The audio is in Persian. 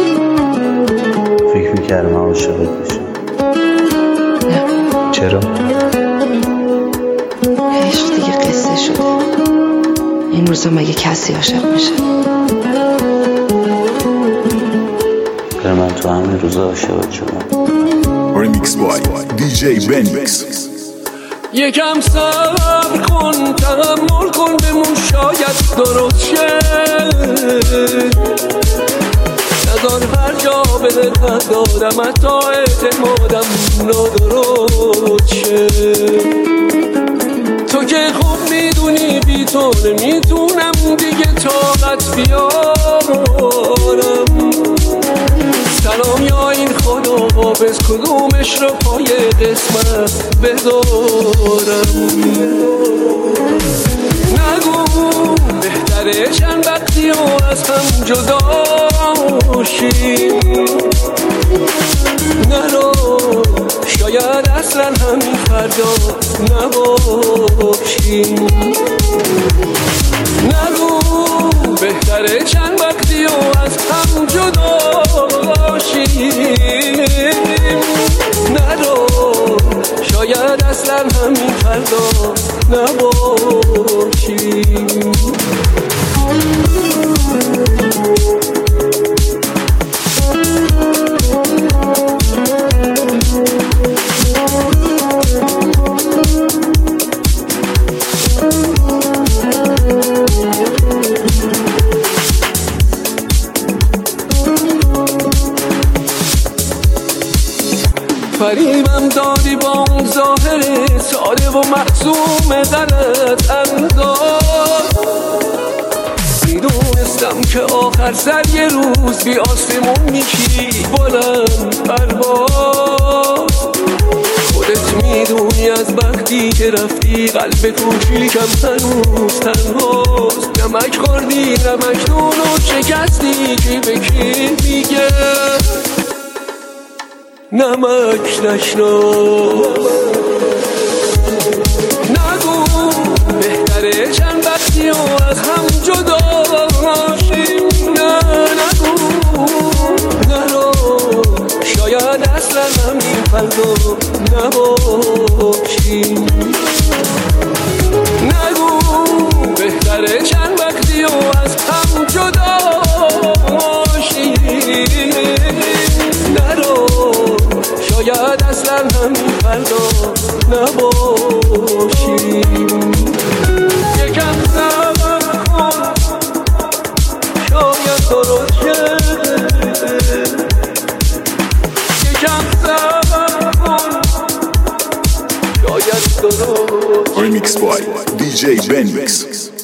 فکر میکردم عاشقت بشم. نه. چرا؟ عشق دیگه قصه شده. این روزا مگه کسی عاشق میشه؟ من تو همین روزا عاشقت شدم. ریمیکس بای دیجی بنیکس. یکم صبر کن، تحمل کن، بمون شاید درست شه. نذار هر جا به دلت دادم حتی اعتمادم نادرست شه. تو که خوب میدونی بی تو نمیتونم دیگه طاقت بیارم. سلام یا این خدا حافظ، کدومش رو پای قسمت بذارم. نگو بهتره چند وقتی و از هم جدا شیم. نرو شاید اصلا همین فردا نباشیم. نگو بهتره چند وقتی و از هم جدا شیم. نرو شاید اصلا همین فردا نباشیم. فریبم دادی با اون ظاهر ساده و معصوم غلط انداز. میدونستم که آخر سر یه روز بی آسمون میشی بلند پرواز. خودت میدونی از وقتی که رفتی قلب کوچیکم هنوز تنهاست. نمک خوردی نمک نونو شکستی کی به کی میگه نمک نشناس. نگو بهتره چند وقتی و از هم جدا شیم. نه نگو نرو شاید اصلا همین فردا نباشیم. نگو بهتره چند وقتی و از هم جدا شیم. نرو شاید اصلا همین فردا نباشیم. یکم صبر کن شاید درست شه. یکم صبر کن شاید درست شه. ریمیکس بای دیجی بنیکس.